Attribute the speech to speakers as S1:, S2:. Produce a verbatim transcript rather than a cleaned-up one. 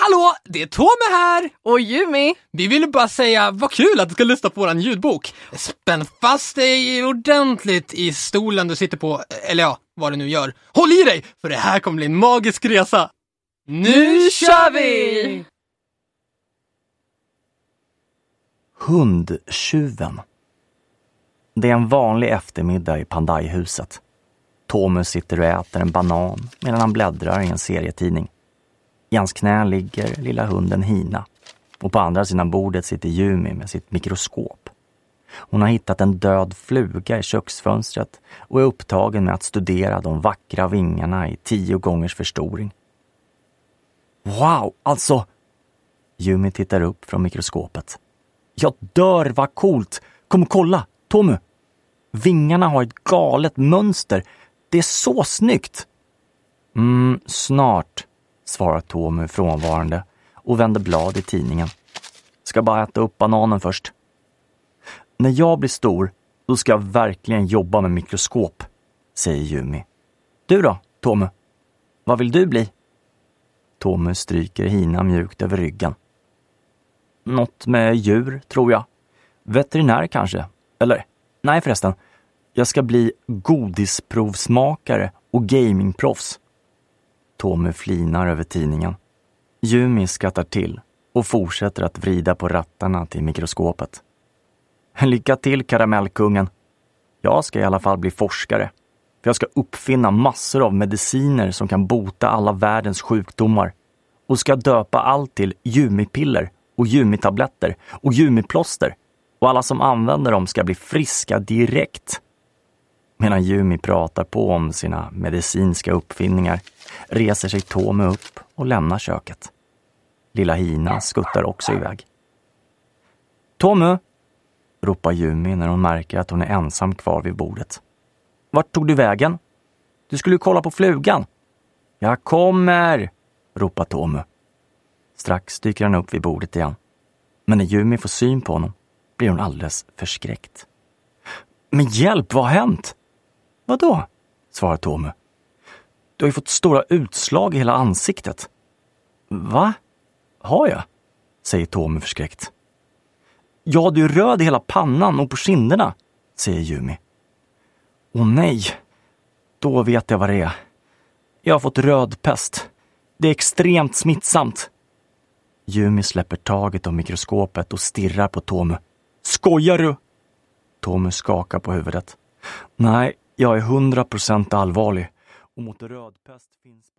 S1: Hallå, det är Tome här!
S2: Och Yumi!
S1: Vi ville bara säga, vad kul att du ska lyssna på våran ljudbok. Spänn fast dig ordentligt i stolen du sitter på, eller ja, vad du nu gör. Håll i dig, för det här kommer bli en magisk resa. Nu kör vi!
S3: Hundtjuven. Det är en vanlig eftermiddag i Pandaihuset. Tome sitter och äter en banan medan han bläddrar i en serietidning. I hans knä ligger lilla hunden Hina. Och på andra sidan bordet sitter Yumi med sitt mikroskop. Hon har hittat en död fluga i köksfönstret och är upptagen med att studera de vackra vingarna i tio gångers förstoring. Wow, alltså! Yumi tittar upp från mikroskopet. Jag dör, vad coolt! Kom och kolla, Tome! Vingarna har ett galet mönster. Det är så snyggt! Mm, snart, svarar Tome frånvarande och vänder blad i tidningen. Ska bara äta upp bananen först. När jag blir stor, då ska jag verkligen jobba med mikroskop, säger Yumi. Du då, Tome? Vad vill du bli? Tome stryker Hina mjukt över ryggen. Något med djur, tror jag. Veterinär kanske. Eller, nej förresten. Jag ska bli godisprovsmakare och gamingproffs. Tome flinar över tidningen. Yumi skrattar till och fortsätter att vrida på rattarna till mikroskopet. Lycka till, karamellkungen. Jag ska i alla fall bli forskare. För jag ska uppfinna massor av mediciner som kan bota alla världens sjukdomar. Och ska döpa allt till Yumi-piller och Yumi-tabletter och Yumi-plåster. Och alla som använder dem ska bli friska direkt. Medan Yumi pratar på om sina medicinska uppfinningar reser sig Tome upp och lämnar köket. Lilla Hina skuttar också iväg. Tome, ropar Yumi när hon märker att hon är ensam kvar vid bordet. Vart tog du vägen? Du skulle ju kolla på flugan. Jag kommer, ropar Tome. Strax dyker han upp vid bordet igen. Men när Yumi får syn på honom blir hon alldeles förskräckt. Men hjälp, vad har hänt? Vadå? Svarar Tome. Du har ju fått stora utslag i hela ansiktet. Va? Har jag? Säger Tome förskräckt. Ja, du är röd i hela pannan och på kinderna, säger Yumi. Åh nej, då vet jag vad det är. Jag har fått rödpest. Det är extremt smittsamt. Yumi släpper taget av mikroskopet och stirrar på Tome. Skojar du? Tome skakar på huvudet. Nej, jag är hundra procent allvarlig. Och mot rödpest finns